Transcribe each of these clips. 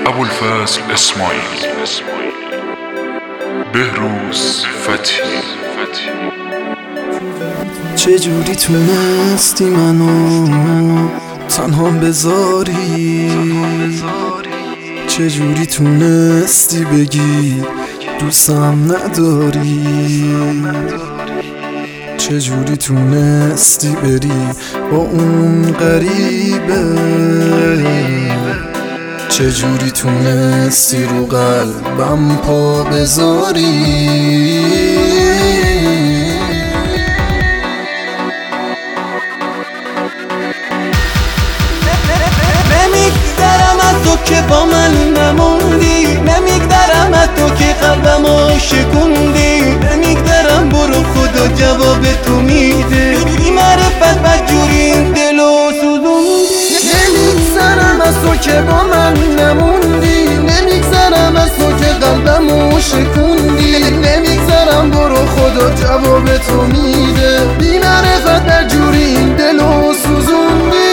ابوالفضل اسماعیل، بهروز فتحی. چجوری تونستی منو تنها بذاری؟ چجوری تونستی بگی دوستم نداری؟ چجوری تونستی بری با اون غریبه؟ چجوری تونستی رو قلبم پا بذاری؟ نمیگذرم از تو که با من نموندی، نمیگذرم از تو که قلبمو شکوندی، نمیگذرم برو خدا جواب تو میده، بی معرفت بدجوری این دلو سوزوندی. نمیگذرم از تو که با من نموندی، نمیگذرم از تو که قلبمو شکوندی، نمیگذرم برو خدا جواب تو میده، بی معرفت بدجوری این دلو سوزوندی.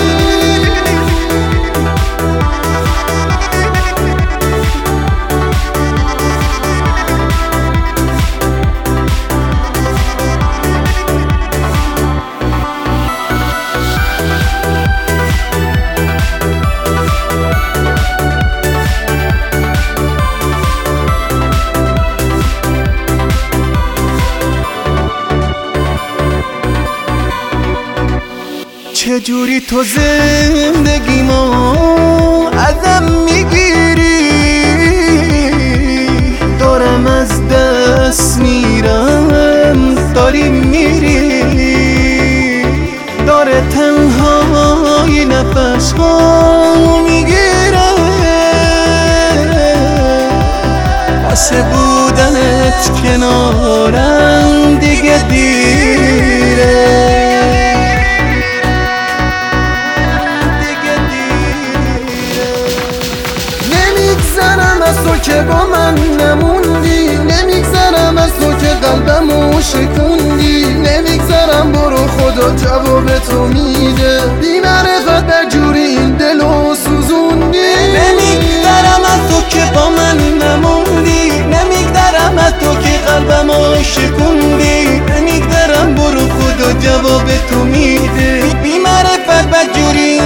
چجوری تو زندگیمو ازم میگیری؟ دارم از دست میرم، داری میری، داره تنهایی نفس ها میگیره، واسه بودنت کنارم دیگه دیره. نمیگذرم از تو که با من نموندی، نمیگذرم از تو که قلبمو شکوندی، نمیگذرم برو خدا جواب تو میده، بی معرفت بدجوری این دلو سوزوندی. نمیگذرم از تو که با من نموندی، نمیگذرم از تو که قلبمو شکوندی، نمیگذرم برو خدا جواب تو میده، بی معرفت بدجوری